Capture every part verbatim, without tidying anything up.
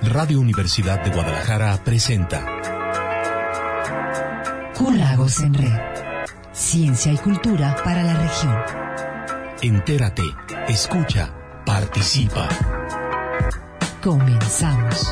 Radio Universidad de Guadalajara presenta Q-Lagos en Red. Ciencia y cultura para la región. Entérate, escucha, participa. Comenzamos.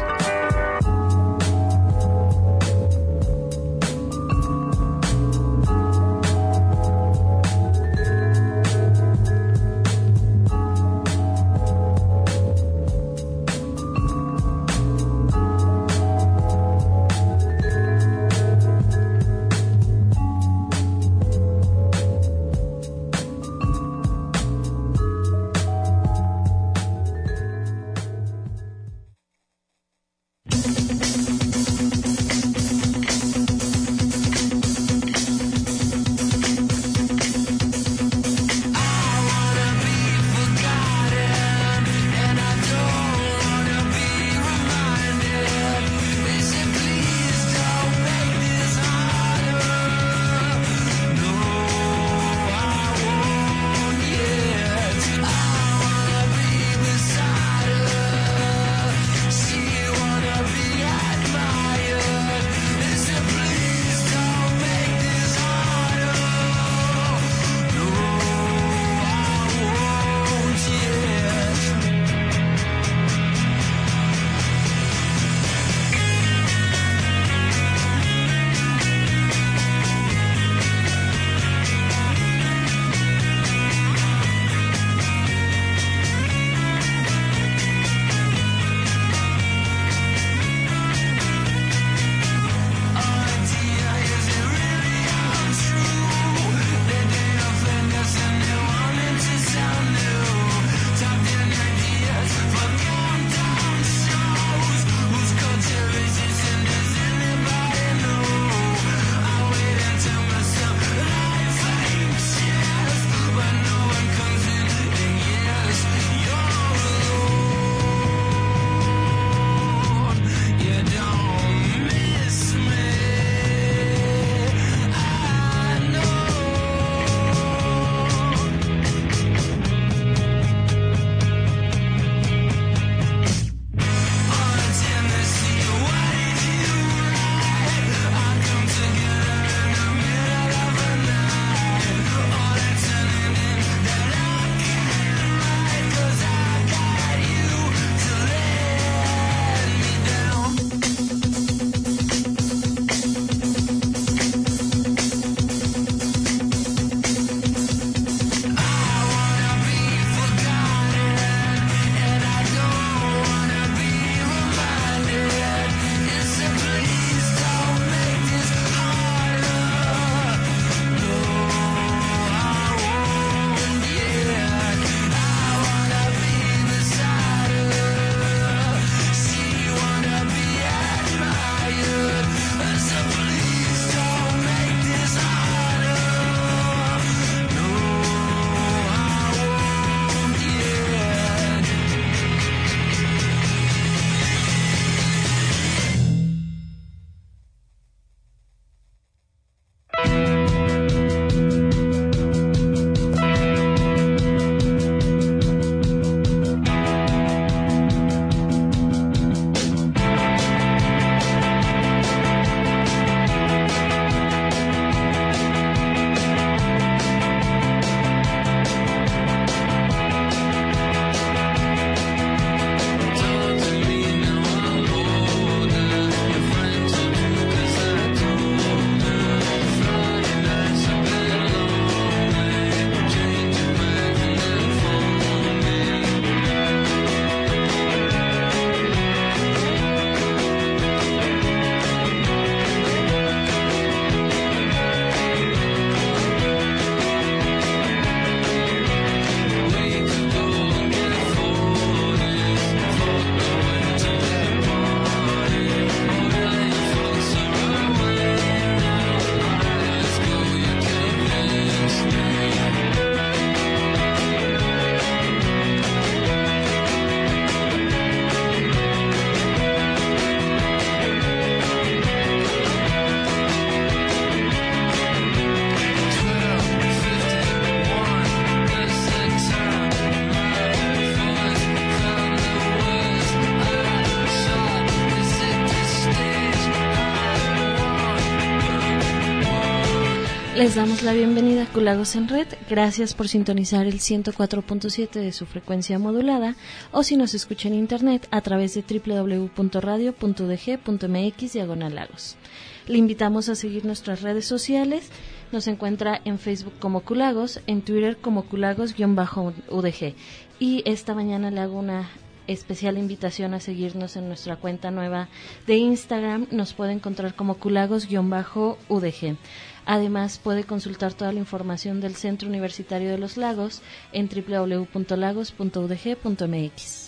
Les damos la bienvenida a Culagos en Red. Gracias por sintonizar el ciento cuatro punto siete de su frecuencia modulada, o si nos escucha en internet a través de doble u doble u doble u punto radio punto u d g punto m x diagonal lagos. Le invitamos a seguir nuestras redes sociales. Nos encuentra en Facebook como Culagos, en Twitter como Culagos-U D G. Y esta mañana le hago una especial invitación a seguirnos en nuestra cuenta nueva de Instagram. Nos puede encontrar como Culagos-U D G. Además, puede consultar toda la información del Centro Universitario de los Lagos en doble u doble u doble u punto lagos punto u d g punto m x.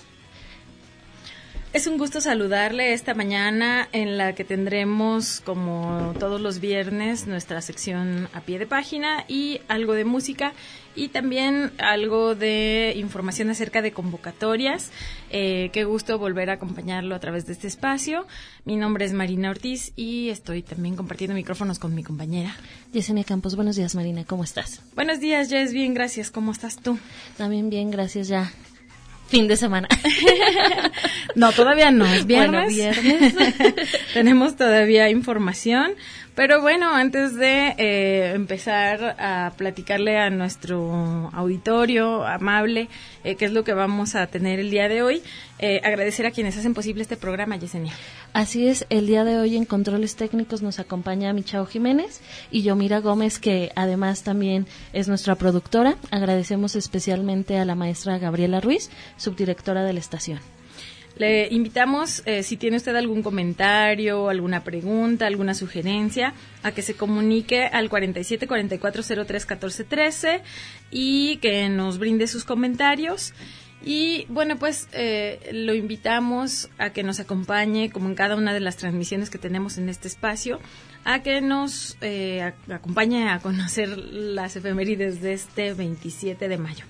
Es un gusto saludarle esta mañana en la que tendremos, como todos los viernes, nuestra sección a pie de página y algo de música y también algo de información acerca de convocatorias. Eh, qué gusto volver a acompañarlo a través de este espacio. Mi nombre es Marina Ortiz y estoy también compartiendo micrófonos con mi compañera Yesenia Campos. Buenos días, Marina, ¿cómo estás? Buenos días, Jess, bien, gracias. ¿Cómo estás tú? También bien, gracias, ya. Fin de semana. No, todavía no, es viernes. Bueno, viernes. Tenemos todavía información, pero bueno, antes de eh, empezar a platicarle a nuestro auditorio amable eh, qué es lo que vamos a tener el día de hoy, eh, agradecer a quienes hacen posible este programa, Yesenia. Así es, el día de hoy en Controles Técnicos nos acompaña Michao Jiménez y Yomira Gómez, que además también es nuestra productora. Agradecemos especialmente a la maestra Gabriela Ruiz, subdirectora de la estación. Le invitamos, eh, si tiene usted algún comentario, alguna pregunta, alguna sugerencia, a que se comunique al cuarenta y siete, cuarenta y cuatro, cero tres, catorce, trece y que nos brinde sus comentarios. Y bueno, pues eh, lo invitamos a que nos acompañe, como en cada una de las transmisiones que tenemos en este espacio, a que nos eh, a, acompañe a conocer las efemérides de este veintisiete de mayo.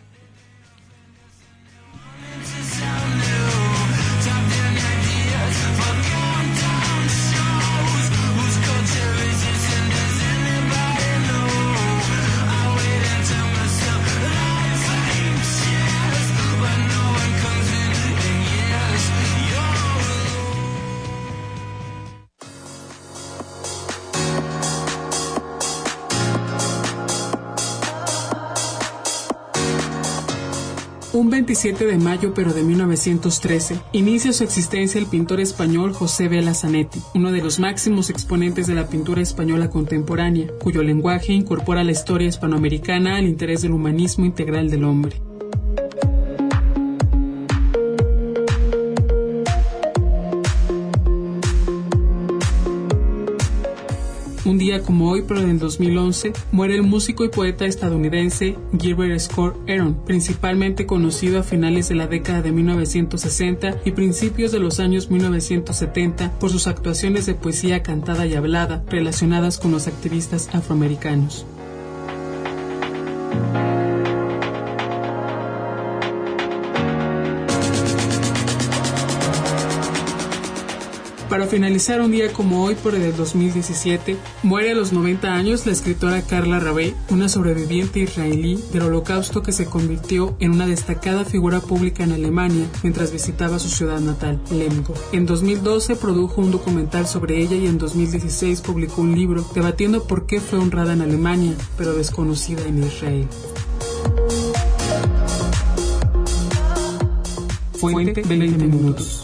Un veintisiete de mayo, pero de mil novecientos trece, inicia su existencia el pintor español José Vela Zanetti, uno de los máximos exponentes de la pintura española contemporánea, cuyo lenguaje incorpora la historia hispanoamericana al interés del humanismo integral del hombre. Un día como hoy, pero del dos mil once, muere el músico y poeta estadounidense Gilbert Scott Heron, principalmente conocido a finales de la década de mil novecientos sesenta y principios de los años mil novecientos setenta por sus actuaciones de poesía cantada y hablada relacionadas con los activistas afroamericanos. Para finalizar, un día como hoy, por el dos mil diecisiete, muere a los noventa años la escritora Carla Rabé, una sobreviviente israelí del Holocausto que se convirtió en una destacada figura pública en Alemania mientras visitaba su ciudad natal, Lemgo. En dos mil doce produjo un documental sobre ella y en dos mil dieciséis publicó un libro debatiendo por qué fue honrada en Alemania, pero desconocida en Israel. Fuente veinte minutos.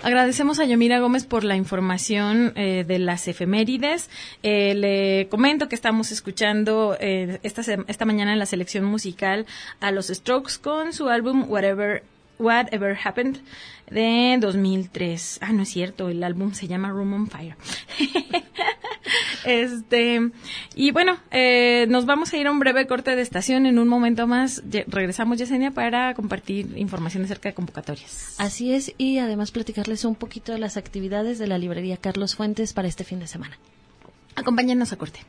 Agradecemos a Yomira Gómez por la información eh, de las efemérides. Eh, le comento que estamos escuchando eh, esta, esta mañana en la selección musical a los Strokes con su álbum Whatever Whatever Happened de dos mil tres. Ah, no es cierto, el álbum se llama Room on Fire. este y bueno, eh, nos vamos a ir a un breve corte de estación. En un momento más ye- regresamos, Yesenia, para compartir información acerca de convocatorias. Así es, y además platicarles un poquito de las actividades de la librería Carlos Fuentes para este fin de semana. Acompáñenos a corte.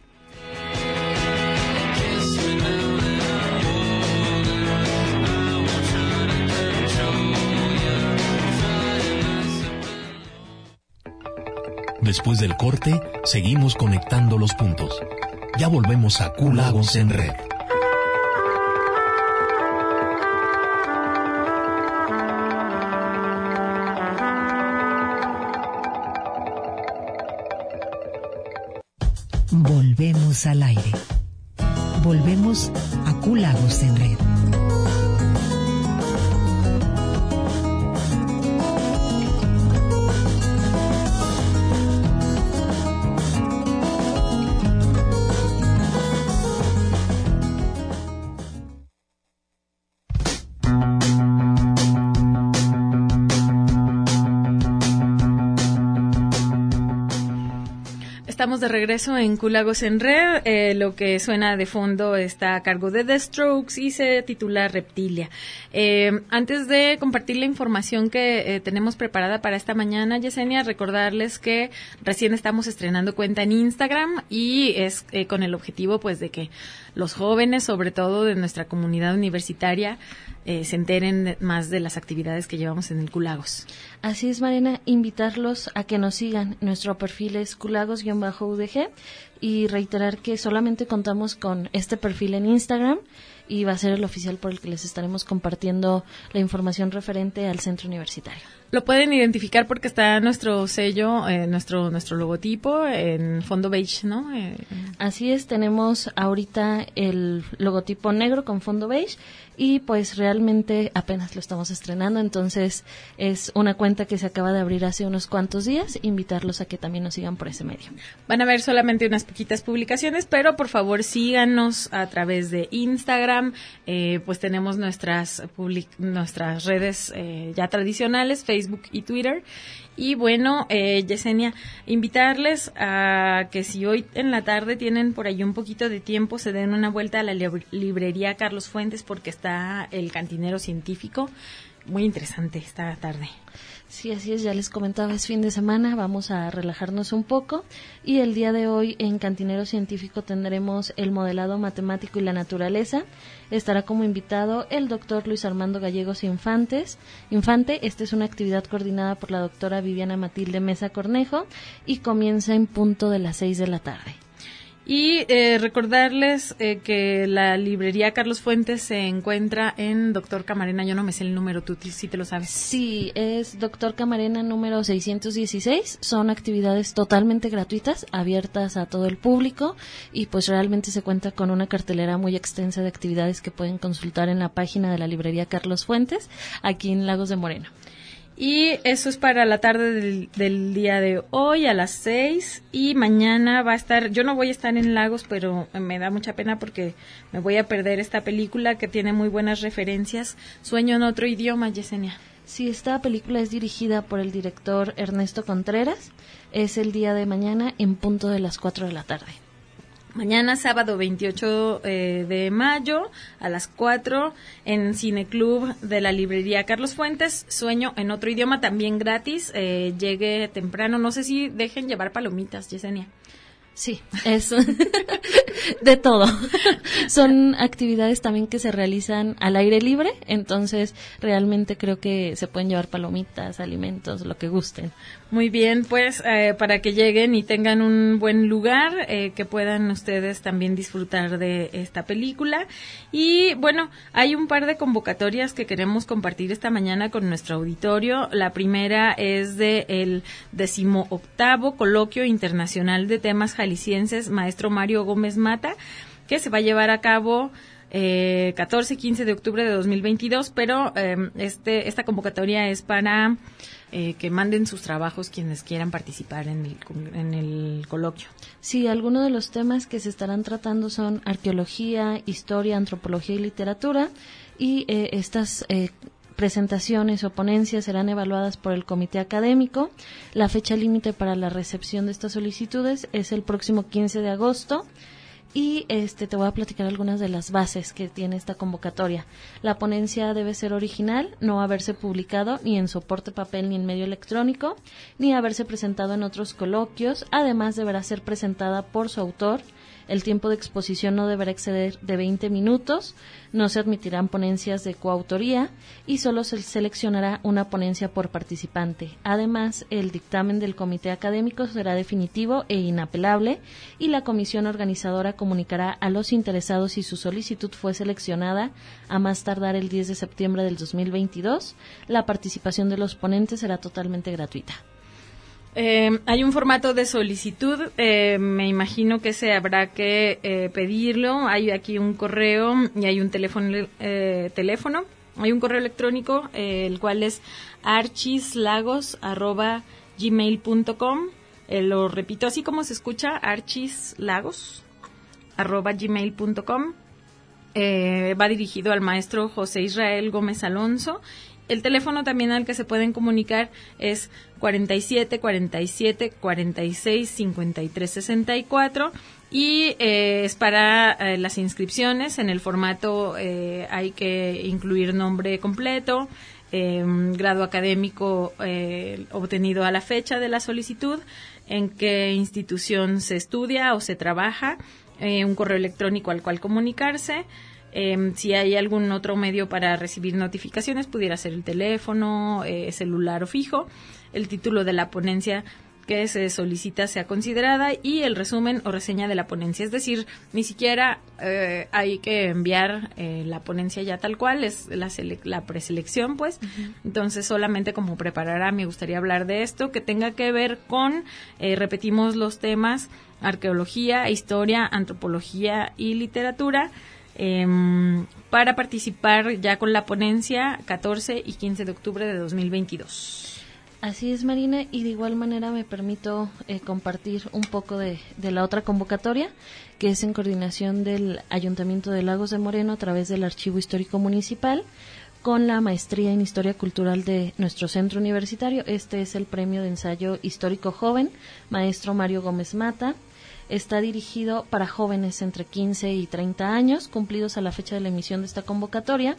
Después del corte, seguimos conectando los puntos. Ya volvemos a Q Lagos en Red. Volvemos al aire. Volvemos a Q Lagos en Red. Estamos de regreso en Q Lagos en Red. Eh, lo que suena de fondo está a cargo de The Strokes y se titula Reptilia. Eh, antes de compartir la información que eh, tenemos preparada para esta mañana, Yesenia, recordarles que recién estamos estrenando cuenta en Instagram y es eh, con el objetivo pues de que los jóvenes, sobre todo de nuestra comunidad universitaria, eh, se enteren de, más de las actividades que llevamos en el Q Lagos. Así es, Marina, invitarlos a que nos sigan. Nuestro perfil es Q Lagos-U D G y reiterar que solamente contamos con este perfil en Instagram y va a ser el oficial por el que les estaremos compartiendo la información referente al centro universitario. Lo pueden identificar porque está nuestro sello, eh, nuestro nuestro logotipo en fondo beige, ¿no? Eh, Así es, tenemos ahorita el logotipo negro con fondo beige y pues realmente apenas lo estamos estrenando, entonces es una cuenta que se acaba de abrir hace unos cuantos días, invitarlos a que también nos sigan por ese medio. Van a ver solamente unas poquitas publicaciones, pero por favor síganos a través de Instagram, eh, pues tenemos nuestras public- nuestras redes eh, ya tradicionales, Facebook y Twitter. Y bueno, eh, Yesenia, invitarles a que si hoy en la tarde tienen por ahí un poquito de tiempo, se den una vuelta a la lib- librería Carlos Fuentes porque está el Cantinero Científico. Muy interesante esta tarde. Sí, así es, ya les comentaba, es fin de semana, vamos a relajarnos un poco y el día de hoy en Cantinero Científico tendremos el modelado matemático y la naturaleza. Estará como invitado el doctor Luis Armando Gallegos Infantes. Infante, esta es una actividad coordinada por la doctora Viviana Matilde Mesa Cornejo y comienza en punto de las seis de la tarde. Y eh, recordarles eh, que la librería Carlos Fuentes se encuentra en Doctor Camarena. Yo no me sé el número, tú sí te lo sabes. Sí, es Doctor Camarena número seiscientos dieciséis. Son actividades totalmente gratuitas, abiertas a todo el público y pues realmente se cuenta con una cartelera muy extensa de actividades que pueden consultar en la página de la librería Carlos Fuentes, aquí en Lagos de Moreno. Y eso es para la tarde del, del día de hoy a las seis y mañana va a estar, yo no voy a estar en Lagos, pero me da mucha pena porque me voy a perder esta película que tiene muy buenas referencias, Sueño en otro idioma, Yesenia. Sí, esta película es dirigida por el director Ernesto Contreras, es el día de mañana en punto de las cuatro de la tarde. Mañana, sábado veintiocho eh, de mayo, a las cuatro, en Cineclub de la librería Carlos Fuentes, Sueño en otro idioma, también gratis, eh, llegue temprano, no sé si dejen llevar palomitas, Yesenia. Sí, es de todo. Son actividades también que se realizan al aire libre, entonces realmente creo que se pueden llevar palomitas, alimentos, lo que gusten. Muy bien, pues eh, para que lleguen y tengan un buen lugar, eh, que puedan ustedes también disfrutar de esta película. Y bueno, hay un par de convocatorias que queremos compartir esta mañana con nuestro auditorio. La primera es de el decimoctavo Coloquio Internacional de Temas Jaliscienses, maestro Mario Gómez Mata, que se va a llevar a cabo eh, catorce y quince de octubre de dos mil veintidós, pero eh, este esta convocatoria es para eh, que manden sus trabajos quienes quieran participar en el, en el coloquio. Sí, algunos de los temas que se estarán tratando son arqueología, historia, antropología y literatura, y eh, estas eh, presentaciones o ponencias serán evaluadas por el comité académico. La fecha límite para la recepción de estas solicitudes es el próximo quince de agosto. Y este te voy a platicar algunas de las bases que tiene esta convocatoria. La ponencia debe ser original, no haberse publicado ni en soporte papel ni en medio electrónico, ni haberse presentado en otros coloquios. Además, deberá ser presentada por su autor. El tiempo de exposición no deberá exceder de veinte minutos, no se admitirán ponencias de coautoría y solo se seleccionará una ponencia por participante. Además, el dictamen del comité académico será definitivo e inapelable y la comisión organizadora comunicará a los interesados si su solicitud fue seleccionada a más tardar el diez de septiembre del dos mil veintidós. La participación de los ponentes será totalmente gratuita. Eh, hay un formato de solicitud, eh, me imagino que se habrá que eh, pedirlo. Hay aquí un correo y hay un teléfono, eh, teléfono. Hay un correo electrónico, eh, el cual es archislagos arroba gmail punto com. Eh, lo repito así como se escucha, archislagos arroba gmail punto com. Eh, va dirigido al maestro José Israel Gómez Alonso. El teléfono también al que se pueden comunicar es cuarenta y siete, cuarenta y siete, cuarenta y seis, cincuenta y tres, sesenta y cuatro y eh, es para eh, las inscripciones. En el formato eh, hay que incluir nombre completo, eh, grado académico eh, obtenido a la fecha de la solicitud, en qué institución se estudia o se trabaja, eh, un correo electrónico al cual comunicarse. Eh, si hay algún otro medio para recibir notificaciones, pudiera ser el teléfono, eh, celular o fijo, el título de la ponencia que se solicita sea considerada y el resumen o reseña de la ponencia. Es decir, ni siquiera eh, hay que enviar eh, la ponencia ya tal cual, es la, sele- la preselección, pues. Uh-huh. Entonces, solamente como preparará, me gustaría hablar de esto, que tenga que ver con, eh, repetimos los temas, arqueología, historia, antropología y literatura. Eh, para participar ya con la ponencia catorce y quince de octubre de dos mil veintidós. Así es, Marina, y de igual manera me permito eh, compartir un poco de, de la otra convocatoria, que es en coordinación del Ayuntamiento de Lagos de Moreno a través del Archivo Histórico Municipal, con la maestría en Historia Cultural de nuestro centro universitario. Este es el premio de ensayo histórico joven, maestro Mario Gómez Mata. Está dirigido para jóvenes entre quince y treinta años, cumplidos a la fecha de la emisión de esta convocatoria.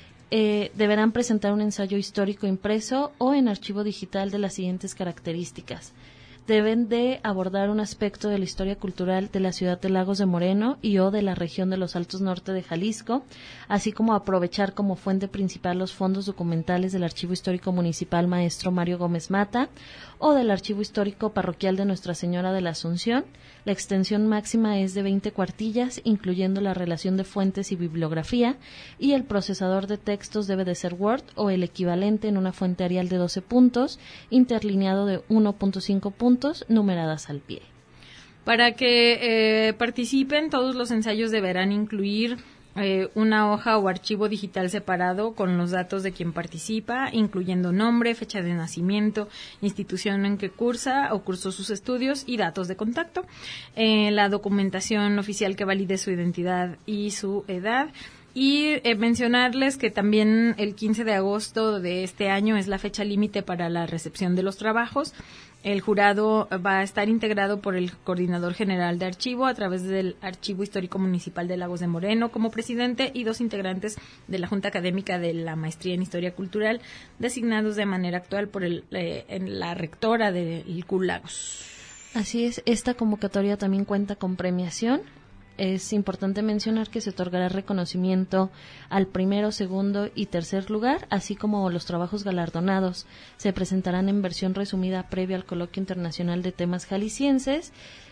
Eh, deberán presentar un ensayo histórico impreso o en archivo digital de las siguientes características. Deben de abordar un aspecto de la historia cultural de la ciudad de Lagos de Moreno y o de la región de los Altos Norte de Jalisco, así como aprovechar como fuente principal los fondos documentales del Archivo Histórico Municipal Maestro Mario Gómez Mata o del Archivo Histórico Parroquial de Nuestra Señora de la Asunción. La extensión máxima es de veinte cuartillas, incluyendo la relación de fuentes y bibliografía, y el procesador de textos debe de ser Word o el equivalente en una fuente Arial de doce puntos, interlineado de uno punto cinco puntos, numeradas al pie. Para que eh, participen, todos los ensayos deberán incluir Eh, una hoja o archivo digital separado con los datos de quien participa, incluyendo nombre, fecha de nacimiento, institución en que cursa o cursó sus estudios y datos de contacto, eh, la documentación oficial que valide su identidad y su edad. Y eh, mencionarles que también el quince de agosto de este año es la fecha límite para la recepción de los trabajos. El jurado va a estar integrado por el coordinador general de archivo a través del Archivo Histórico Municipal de Lagos de Moreno como presidente y dos integrantes de la Junta Académica de la Maestría en Historia Cultural designados de manera actual por el, eh, en la rectora del I C U Lagos. Así es, esta convocatoria también cuenta con premiación. Es importante mencionar que se otorgará reconocimiento al primero, segundo y tercer lugar, así como los trabajos galardonados. Se presentarán en versión resumida previa al Coloquio Internacional de Temas Jaliscienses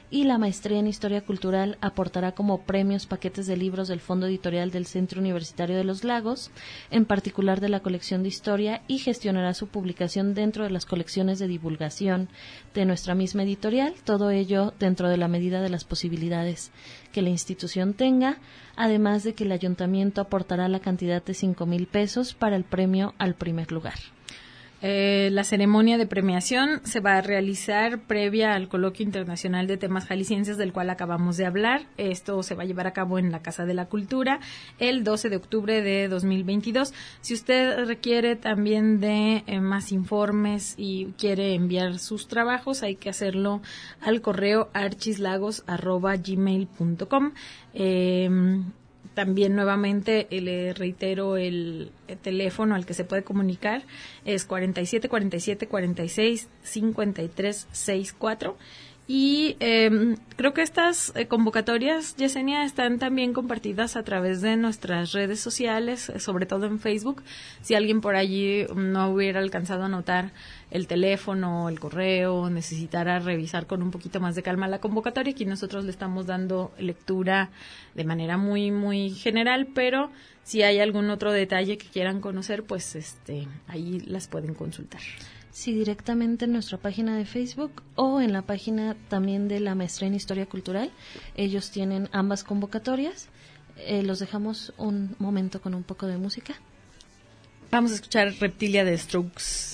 y la maestría en Historia Cultural aportará como premios paquetes de libros del Fondo Editorial del Centro Universitario de los Lagos, en particular de la colección de historia, y gestionará su publicación dentro de las colecciones de divulgación de nuestra misma editorial, todo ello dentro de la medida de las posibilidades que la institución tenga, además de que el ayuntamiento aportará la cantidad de cinco mil pesos para el premio al primer lugar. Eh, la ceremonia de premiación se va a realizar previa al Coloquio Internacional de Temas Jaliscienses del cual acabamos de hablar. Esto se va a llevar a cabo en la Casa de la Cultura el doce de octubre de dos mil veintidós. Si usted requiere también de eh, más informes y quiere enviar sus trabajos, hay que hacerlo al correo archislagos arroba gmail punto com. Eh, También nuevamente eh, le reitero el, el teléfono al que se puede comunicar, es cuarenta y siete, cuarenta y siete, cuarenta y seis, cincuenta y tres sesenta y cuatro. Y eh, creo que estas eh, convocatorias, Yesenia, están también compartidas a través de nuestras redes sociales, eh, sobre todo en Facebook. Si alguien por allí no hubiera alcanzado a anotar el teléfono, el correo, necesitara revisar con un poquito más de calma la convocatoria, aquí nosotros le estamos dando lectura de manera muy, muy general, pero si hay algún otro detalle que quieran conocer, pues este ahí las pueden consultar. Sí, directamente en nuestra página de Facebook o en la página también de la Maestría en Historia Cultural. Ellos tienen ambas convocatorias. Eh, los dejamos un momento con un poco de música. Vamos a escuchar Reptilia de Strokes.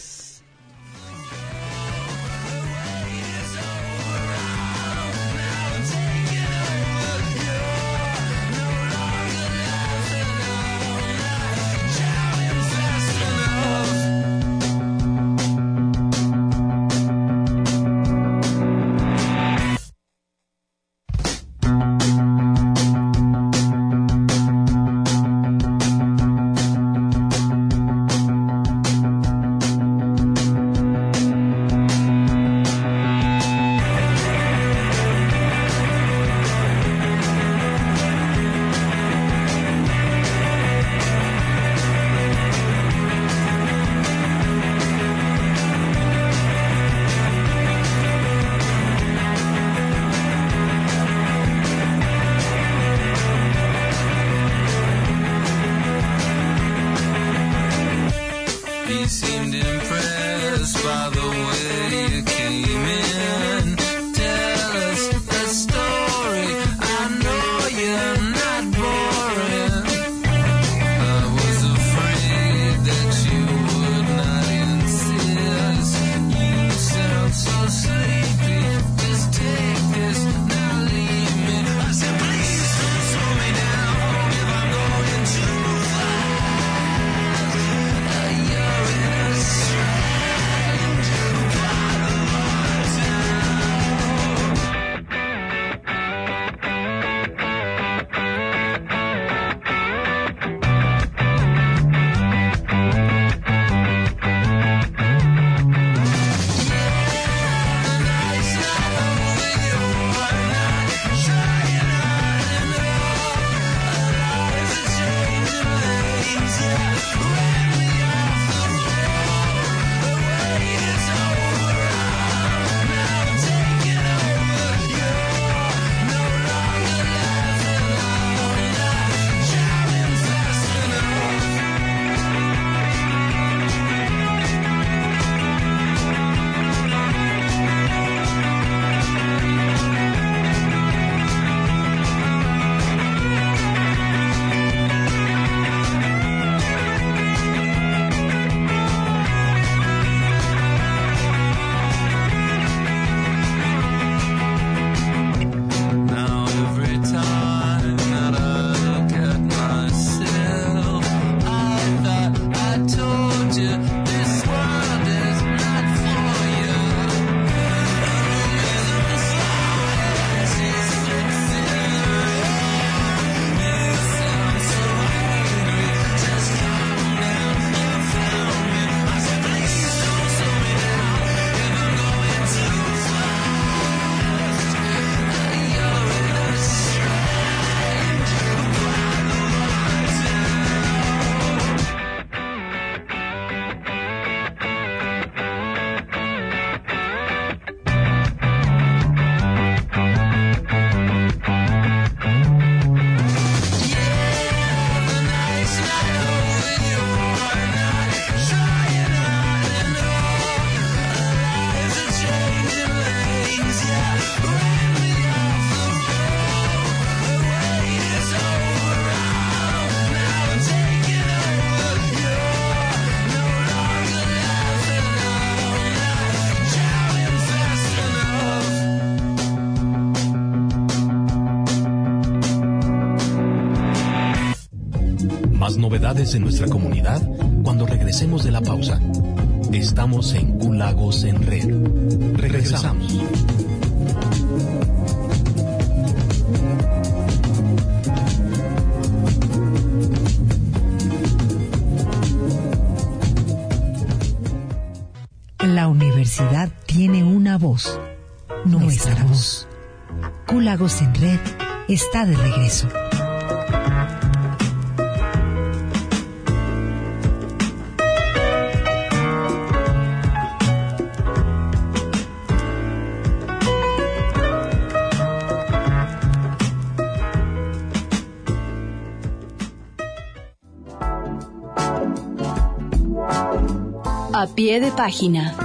novedades de nuestra comunidad cuando regresemos de la pausa. Estamos en Q Lagos en Red. Regresamos. La universidad tiene una voz, nuestra voz. Q Lagos en Red está de regreso. A pie de página.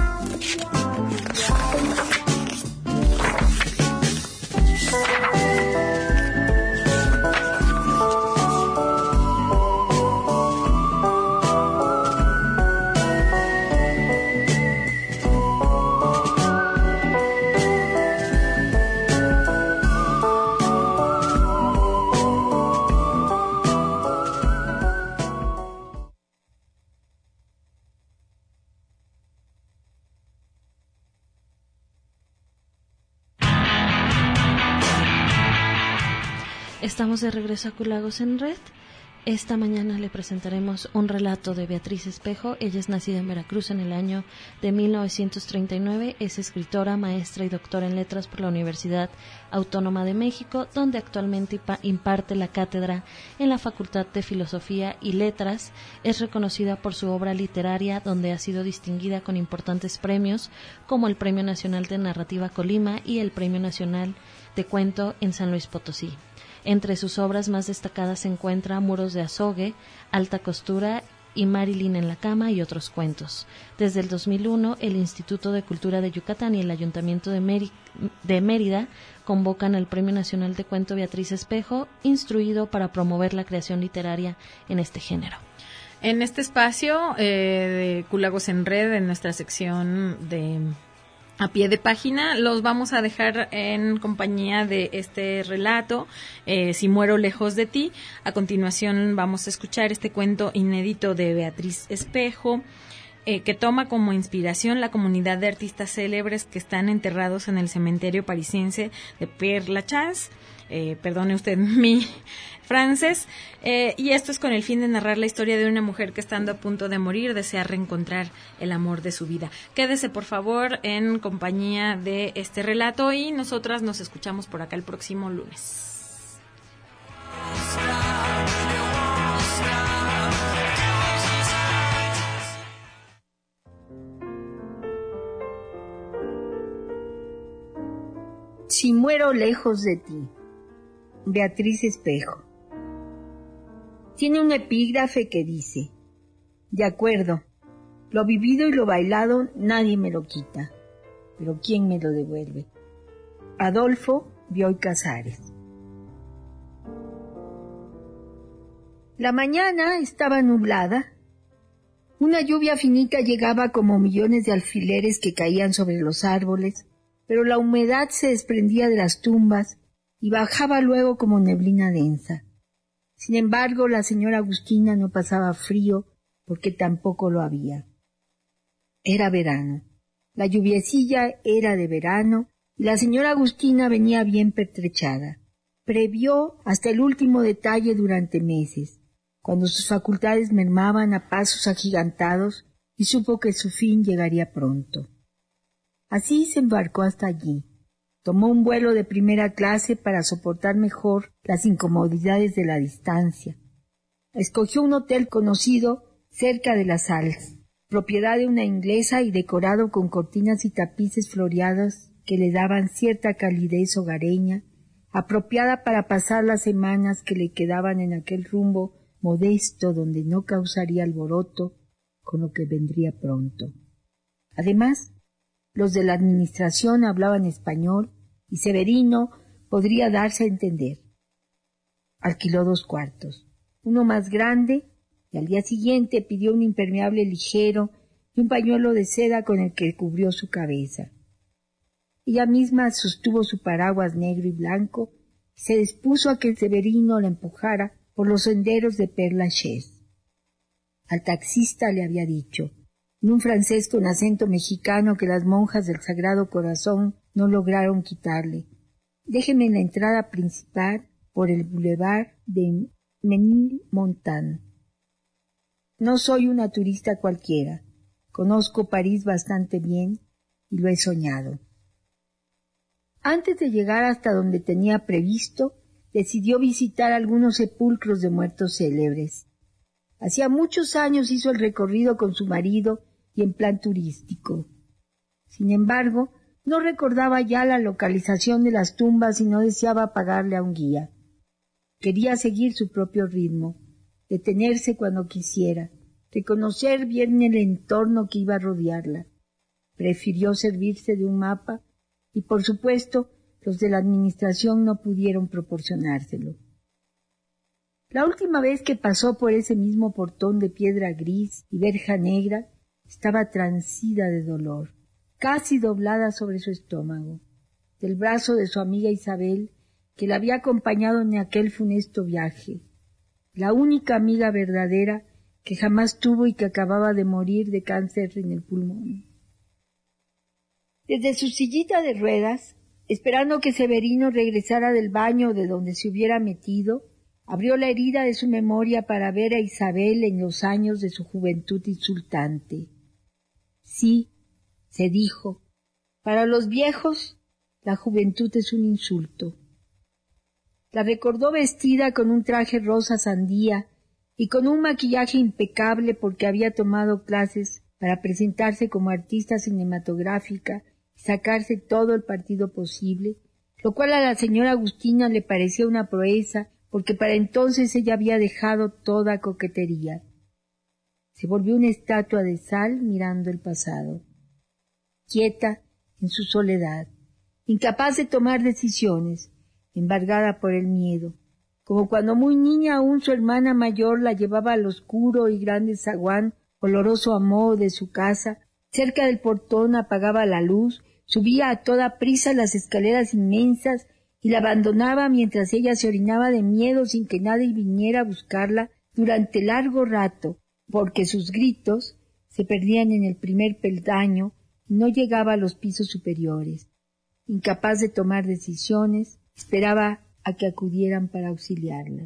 Estamos de regreso a Q Lagos en Red. Esta mañana le presentaremos un relato de Beatriz Espejo. Ella es nacida en Veracruz en el año de mil novecientos treinta y nueve. Es escritora, maestra y doctora en letras por la Universidad Autónoma de México, donde actualmente imparte la cátedra en la Facultad de Filosofía y Letras. Es reconocida por su obra literaria, donde ha sido distinguida con importantes premios, como el Premio Nacional de Narrativa Colima y el Premio Nacional de Cuento en San Luis Potosí. Entre sus obras más destacadas se encuentra Muros de Azogue, Alta Costura y Marilyn en la cama y otros cuentos. Desde el dos mil uno, el Instituto de Cultura de Yucatán y el Ayuntamiento de, Meri- de Mérida convocan al Premio Nacional de Cuento Beatriz Espejo, instruido para promover la creación literaria en este género. En este espacio eh, de Q Lagos en Red, en nuestra sección de A pie de página, los vamos a dejar en compañía de este relato, eh, Si muero lejos de ti. A continuación vamos a escuchar este cuento inédito de Beatriz Espejo, eh, que toma como inspiración la comunidad de artistas célebres que están enterrados en el cementerio parisiense de Père Lachaise. Eh, perdone usted mi francés, eh, y esto es con el fin de narrar la historia de una mujer que, estando a punto de morir, desea reencontrar el amor de su vida. Quédese por favor en compañía de este relato y nosotras nos escuchamos por acá el próximo lunes. Si muero lejos de ti. Beatriz Espejo. Tiene un epígrafe que dice: de acuerdo, lo vivido y lo bailado nadie me lo quita, pero ¿quién me lo devuelve? Adolfo Bioy Casares. La mañana estaba nublada. Una lluvia finita llegaba como millones de alfileres que caían sobre los árboles, pero la humedad se desprendía de las tumbas y bajaba luego como neblina densa. Sin embargo, la señora Agustina no pasaba frío porque tampoco lo había. Era verano. La lluviecilla era de verano y la señora Agustina venía bien pertrechada. Previó hasta el último detalle durante meses, cuando sus facultades mermaban a pasos agigantados, y supo que su fin llegaría pronto. Así se embarcó hasta allí. Tomó un vuelo de primera clase para soportar mejor las incomodidades de la distancia. Escogió un hotel conocido cerca de las Halles, propiedad de una inglesa y decorado con cortinas y tapices floreados que le daban cierta calidez hogareña, apropiada para pasar las semanas que le quedaban en aquel rumbo modesto donde no causaría alboroto con lo que vendría pronto. Además, los de la administración hablaban español y Severino podría darse a entender. Alquiló dos cuartos, uno más grande, y al día siguiente pidió un impermeable ligero y un pañuelo de seda con el que cubrió su cabeza. Ella misma sostuvo su paraguas negro y blanco y se dispuso a que Severino la empujara por los senderos de Père Lachaise. Al taxista le había dicho, en un francés con acento mexicano que las monjas del Sagrado Corazón no lograron quitarle: déjeme en la entrada principal por el boulevard de Ménilmontant. No soy una turista cualquiera. Conozco París bastante bien y lo he soñado. Antes de llegar hasta donde tenía previsto, decidió visitar algunos sepulcros de muertos célebres. Hacía muchos años hizo el recorrido con su marido y en plan turístico. Sin embargo, no recordaba ya la localización de las tumbas y no deseaba pagarle a un guía. Quería seguir su propio ritmo, detenerse cuando quisiera, reconocer bien el entorno que iba a rodearla. Prefirió servirse de un mapa y, por supuesto, los de la administración no pudieron proporcionárselo. La última vez que pasó por ese mismo portón de piedra gris y verja negra, estaba transida de dolor, casi doblada sobre su estómago, del brazo de su amiga Isabel, que la había acompañado en aquel funesto viaje, la única amiga verdadera que jamás tuvo y que acababa de morir de cáncer en el pulmón. Desde su sillita de ruedas, esperando que Severino regresara del baño de donde se hubiera metido, abrió la herida de su memoria para ver a Isabel en los años de su juventud insultante. Sí, se dijo, para los viejos la juventud es un insulto. La recordó vestida con un traje rosa sandía y con un maquillaje impecable porque había tomado clases para presentarse como artista cinematográfica y sacarse todo el partido posible, lo cual a la señora Agustina le parecía una proeza porque para entonces ella había dejado toda coquetería. Se volvió una estatua de sal mirando el pasado, quieta en su soledad, incapaz de tomar decisiones, embargada por el miedo, como cuando muy niña aún su hermana mayor la llevaba al oscuro y grande zaguán oloroso a moho de su casa. Cerca del portón apagaba la luz, subía a toda prisa las escaleras inmensas y la abandonaba mientras ella se orinaba de miedo sin que nadie viniera a buscarla durante largo rato, porque sus gritos se perdían en el primer peldaño y no llegaba a los pisos superiores. Incapaz de tomar decisiones, esperaba a que acudieran para auxiliarla.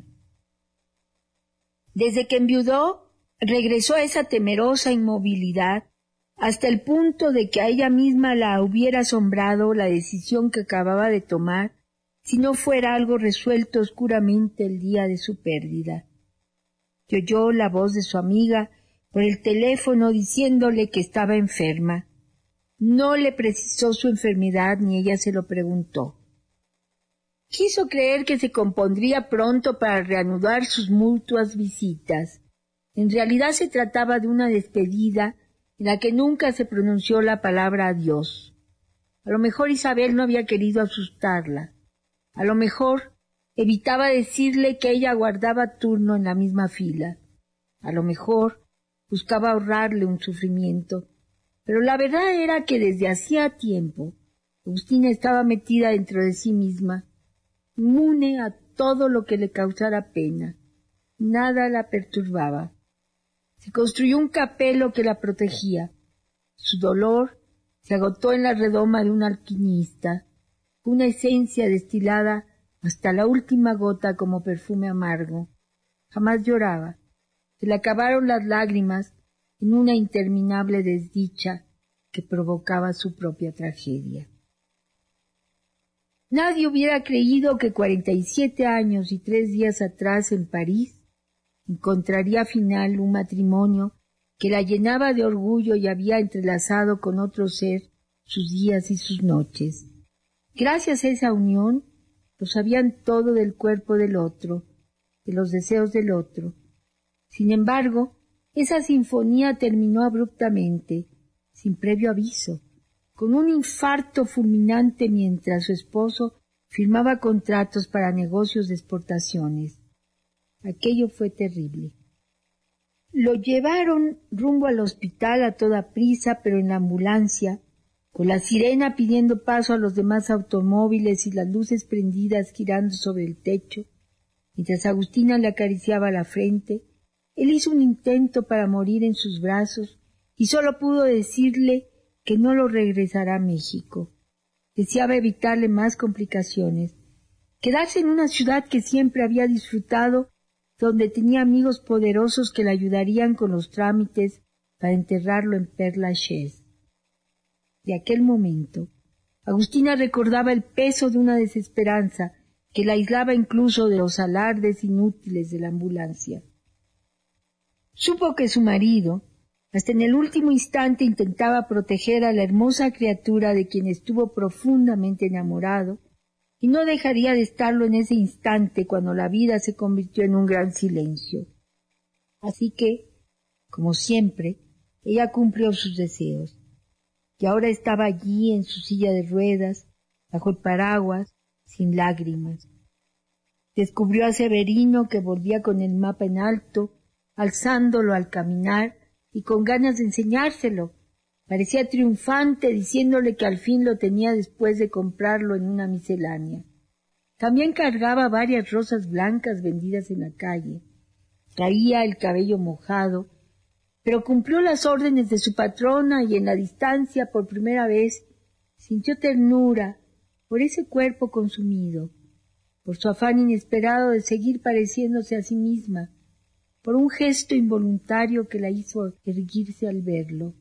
Desde que enviudó, regresó a esa temerosa inmovilidad, hasta el punto de que a ella misma la hubiera asombrado la decisión que acababa de tomar, si no fuera algo resuelto oscuramente el día de su pérdida. Y oyó la voz de su amiga por el teléfono diciéndole que estaba enferma. No le precisó su enfermedad ni ella se lo preguntó. Quiso creer que se compondría pronto para reanudar sus mutuas visitas. En realidad se trataba de una despedida en la que nunca se pronunció la palabra adiós. A lo mejor Isabel no había querido asustarla. A lo mejor evitaba decirle que ella guardaba turno en la misma fila. A lo mejor buscaba ahorrarle un sufrimiento. Pero la verdad era que desde hacía tiempo Agustina estaba metida dentro de sí misma, inmune a todo lo que le causara pena. Nada la perturbaba. Se construyó un capelo que la protegía. Su dolor se agotó en la redoma de un alquimista, una esencia destilada hasta la última gota como perfume amargo. Jamás lloraba. Se le acabaron las lágrimas en una interminable desdicha que provocaba su propia tragedia. Nadie hubiera creído que cuarenta y siete años y tres días atrás en París encontraría al final un matrimonio que la llenaba de orgullo y había entrelazado con otro ser sus días y sus noches. Gracias a esa unión, lo sabían todo del cuerpo del otro, de los deseos del otro. Sin embargo, esa sinfonía terminó abruptamente, sin previo aviso, con un infarto fulminante mientras su esposo firmaba contratos para negocios de exportaciones. Aquello fue terrible. Lo llevaron rumbo al hospital a toda prisa, pero en la ambulancia, con la sirena pidiendo paso a los demás automóviles y las luces prendidas girando sobre el techo, mientras Agustina le acariciaba la frente, Él hizo un intento para morir en sus brazos y solo pudo decirle que no lo regresará a México. Deseaba evitarle más complicaciones, quedarse en una ciudad que siempre había disfrutado, donde tenía amigos poderosos que le ayudarían con los trámites para enterrarlo en Père Lachaise. De aquel momento, Agustina recordaba el peso de una desesperanza que la aislaba incluso de los alardes inútiles de la ambulancia. Supo que su marido, hasta en el último instante, intentaba proteger a la hermosa criatura de quien estuvo profundamente enamorado, y no dejaría de estarlo en ese instante cuando la vida se convirtió en un gran silencio. Así que, como siempre, ella cumplió sus deseos, y ahora estaba allí en su silla de ruedas, bajo el paraguas, sin lágrimas. Descubrió a Severino, que volvía con el mapa en alto, alzándolo al caminar y con ganas de enseñárselo. Parecía triunfante, diciéndole que al fin lo tenía después de comprarlo en una miscelánea. También cargaba varias rosas blancas vendidas en la calle. Traía el cabello mojado, pero cumplió las órdenes de su patrona y en la distancia, por primera vez, sintió ternura por ese cuerpo consumido, por su afán inesperado de seguir pareciéndose a sí misma, por un gesto involuntario que la hizo erguirse al verlo.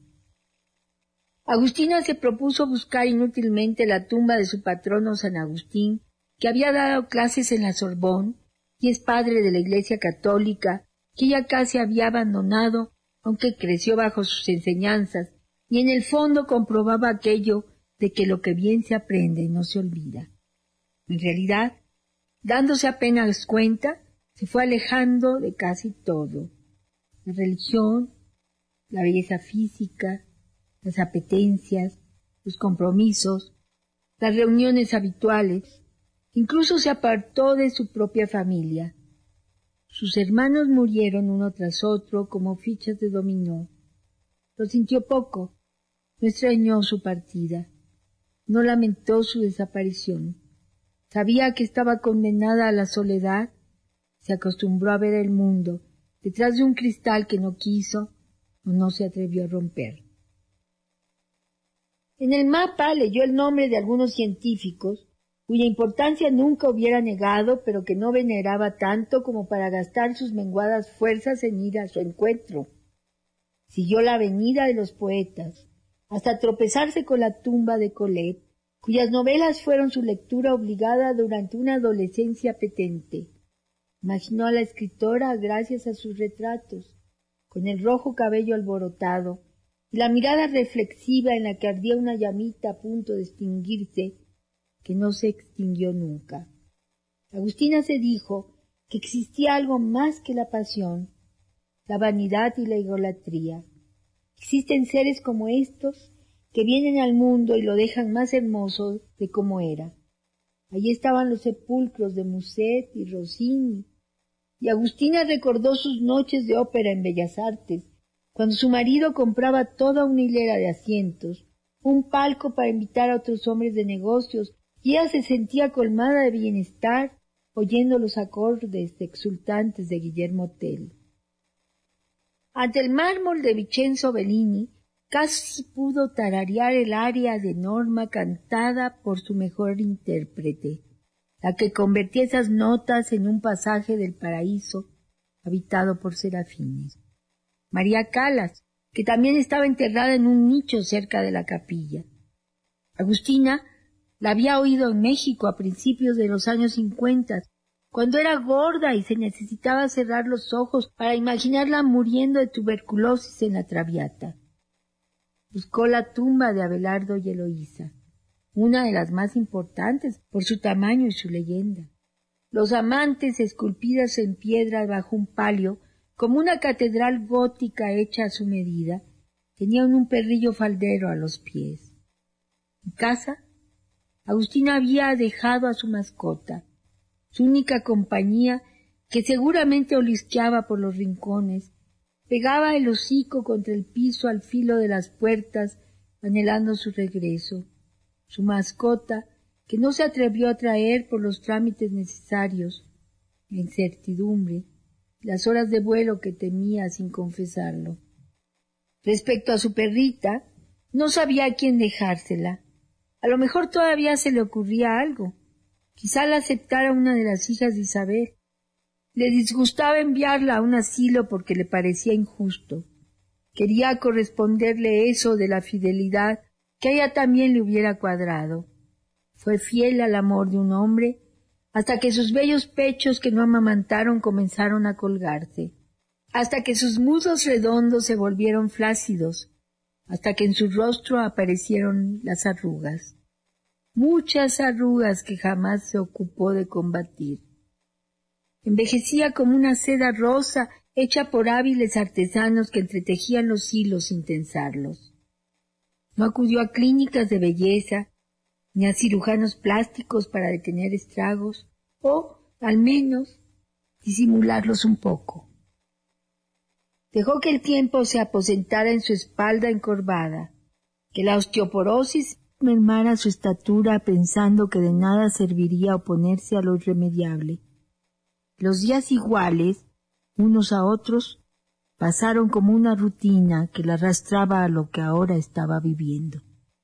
Agustina se propuso buscar inútilmente la tumba de su patrono San Agustín, que había dado clases en la Sorbonne y es padre de la Iglesia Católica, que ella casi había abandonado, aunque creció bajo sus enseñanzas, y en el fondo comprobaba aquello de que lo que bien se aprende no se olvida. En realidad, dándose apenas cuenta, se fue alejando de casi todo: la religión, la belleza física, las apetencias, los compromisos, las reuniones habituales. Incluso se apartó de su propia familia. Sus hermanos murieron uno tras otro como fichas de dominó. Lo sintió poco, no extrañó su partida, no lamentó su desaparición. Sabía que estaba condenada a la soledad, se acostumbró a ver el mundo detrás de un cristal que no quiso o no se atrevió a romper. En el mapa leyó el nombre de algunos científicos, cuya importancia nunca hubiera negado, pero que no veneraba tanto como para gastar sus menguadas fuerzas en ir a su encuentro. Siguió la avenida de los poetas, hasta tropezarse con la tumba de Colette, cuyas novelas fueron su lectura obligada durante una adolescencia petente. Imaginó a la escritora gracias a sus retratos, con el rojo cabello alborotado y la mirada reflexiva en la que ardía una llamita a punto de extinguirse, que no se extinguió nunca. Agustina se dijo que existía algo más que la pasión, la vanidad y la idolatría. Existen seres como estos que vienen al mundo y lo dejan más hermoso de como era. Allí estaban los sepulcros de Musset y Rossini, y Agustina recordó sus noches de ópera en Bellas Artes, cuando su marido compraba toda una hilera de asientos, un palco para invitar a otros hombres de negocios, y ella se sentía colmada de bienestar oyendo los acordes exultantes de Guillermo Tell. Ante el mármol de Vincenzo Bellini casi pudo tararear el aria de Norma cantada por su mejor intérprete, la que convertía esas notas en un pasaje del paraíso habitado por serafines. María Callas, que también estaba enterrada en un nicho cerca de la capilla. Agustina la había oído en México a principios de los años cincuenta, cuando era gorda y se necesitaba cerrar los ojos para imaginarla muriendo de tuberculosis en la Traviata. Buscó la tumba de Abelardo y Eloísa, una de las más importantes por su tamaño y su leyenda. Los amantes esculpidos en piedra bajo un palio, como una catedral gótica hecha a su medida, tenían un perrillo faldero a los pies. En casa, Agustina había dejado a su mascota, su única compañía, que seguramente olisqueaba por los rincones, pegaba el hocico contra el piso al filo de las puertas, anhelando su regreso. Su mascota, que no se atrevió a traer por los trámites necesarios, la incertidumbre, las horas de vuelo que temía sin confesarlo. Respecto a su perrita, no sabía a quién dejársela. A lo mejor todavía se le ocurría algo. Quizá la aceptara una de las hijas de Isabel. Le disgustaba enviarla a un asilo porque le parecía injusto. Quería corresponderle eso de la fidelidad que a ella también le hubiera cuadrado. Fue fiel al amor de un hombre hasta que sus bellos pechos que no amamantaron comenzaron a colgarse, hasta que sus muslos redondos se volvieron flácidos, hasta que en su rostro aparecieron las arrugas. Muchas arrugas que jamás se ocupó de combatir. Envejecía como una seda rosa hecha por hábiles artesanos que entretejían los hilos sin tensarlos. No acudió a clínicas de belleza, ni a cirujanos plásticos para detener estragos, o, al menos, disimularlos un poco. Dejó que el tiempo se aposentara en su espalda encorvada, que la osteoporosis mermara su estatura pensando que de nada serviría oponerse a lo irremediable. Los días iguales, unos a otros, pasaron como una rutina que la arrastraba a lo que ahora estaba viviendo.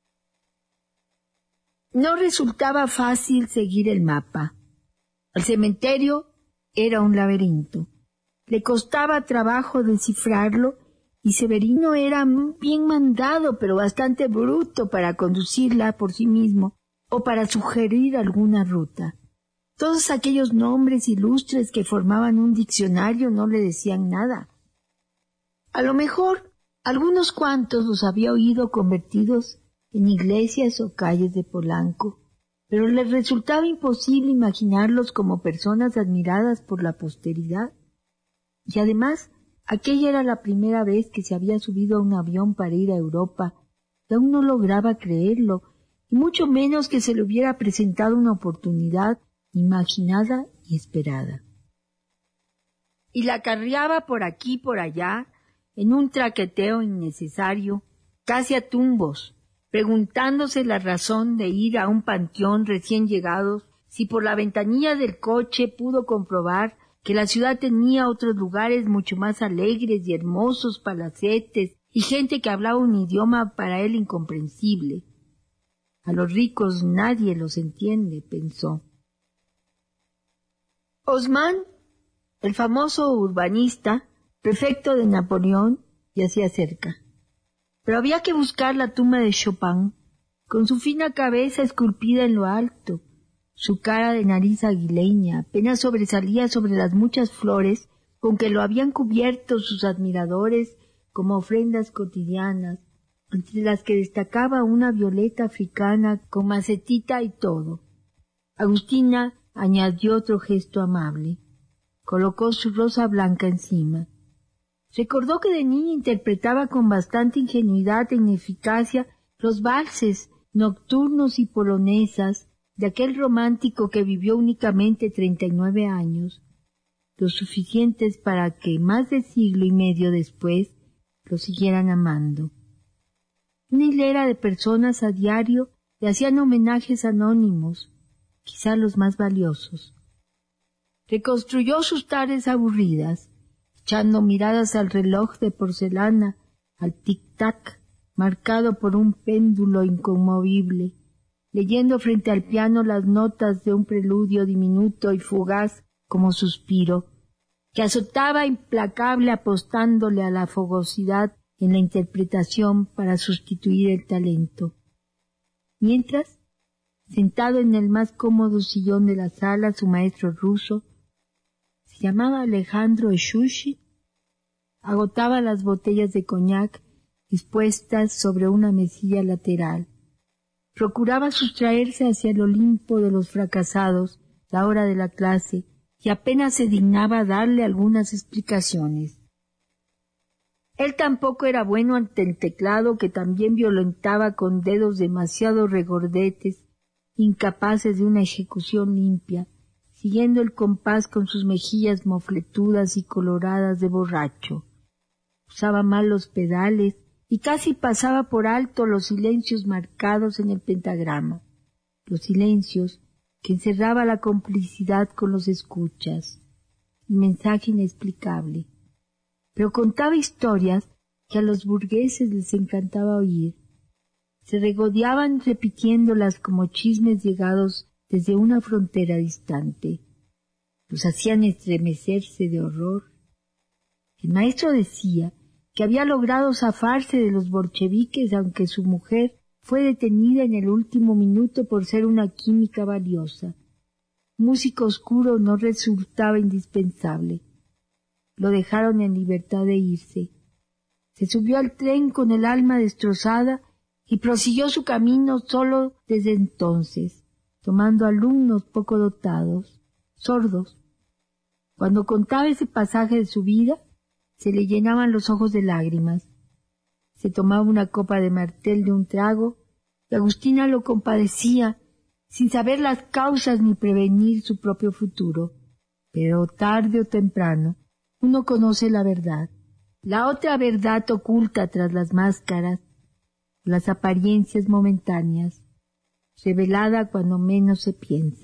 No resultaba fácil seguir el mapa. El cementerio era un laberinto. Le costaba trabajo descifrarlo y Severino era bien mandado, pero bastante bruto para conducirla por sí mismo o para sugerir alguna ruta. Todos aquellos nombres ilustres que formaban un diccionario no le decían nada. A lo mejor algunos cuantos los había oído convertidos en iglesias o calles de Polanco, pero le resultaba imposible imaginarlos como personas admiradas por la posteridad. Y además, aquella era la primera vez que se había subido a un avión para ir a Europa, y aún no lograba creerlo, y mucho menos que se le hubiera presentado una oportunidad imaginada y esperada. Y la carreaba por aquí y por allá, en un traqueteo innecesario, casi a tumbos, preguntándose la razón de ir a un panteón recién llegados, si por la ventanilla del coche pudo comprobar que la ciudad tenía otros lugares mucho más alegres y hermosos palacetes y gente que hablaba un idioma para él incomprensible. A los ricos nadie los entiende, pensó. Haussmann, el famoso urbanista, prefecto de Napoleón, yacía cerca. Pero había que buscar la tumba de Chopin, con su fina cabeza esculpida en lo alto. Su cara de nariz aguileña apenas sobresalía sobre las muchas flores con que lo habían cubierto sus admiradores como ofrendas cotidianas, entre las que destacaba una violeta africana con macetita y todo. Agustina añadió otro gesto amable. Colocó su rosa blanca encima. Recordó que de niña interpretaba con bastante ingenuidad e ineficacia los valses, nocturnos y polonesas de aquel romántico que vivió únicamente treinta y nueve años, lo suficientes para que más de siglo y medio después lo siguieran amando. Una hilera de personas a diario le hacían homenajes anónimos, quizá los más valiosos. Reconstruyó sus tardes aburridas, echando miradas al reloj de porcelana, al tic-tac, marcado por un péndulo inconmovible, leyendo frente al piano las notas de un preludio diminuto y fugaz como suspiro, que azotaba implacable apostándole a la fogosidad en la interpretación para sustituir el talento. Mientras, sentado en el más cómodo sillón de la sala, su maestro ruso, se llamaba Alejandro Schuchy, agotaba las botellas de coñac dispuestas sobre una mesilla lateral. Procuraba sustraerse hacia el Olimpo de los fracasados, la hora de la clase, y apenas se dignaba darle algunas explicaciones. Él tampoco era bueno ante el teclado, que también violentaba con dedos demasiado regordetes, incapaces de una ejecución limpia, siguiendo el compás con sus mejillas mofletudas y coloradas de borracho. Usaba mal los pedales y casi pasaba por alto los silencios marcados en el pentagrama, los silencios que encerraba la complicidad con los escuchas. el mensaje inexplicable. Pero contaba historias que a los burgueses les encantaba oír. Se regodeaban repitiéndolas como chismes llegados desde una frontera distante. Los hacían estremecerse de horror. El maestro decía que había logrado zafarse de los bolcheviques, aunque su mujer fue detenida en el último minuto por ser una química valiosa. Músico oscuro no resultaba indispensable. Lo dejaron en libertad de irse. Se subió al tren con el alma destrozada y prosiguió su camino solo desde entonces, tomando alumnos poco dotados, sordos. Cuando contaba ese pasaje de su vida, se le llenaban los ojos de lágrimas. Se tomaba una copa de Martel de un trago y Agustina lo compadecía, sin saber las causas ni prevenir su propio futuro. Pero tarde o temprano uno conoce la verdad, la otra verdad oculta tras las máscaras, las apariencias momentáneas, revelada cuando menos se piensa.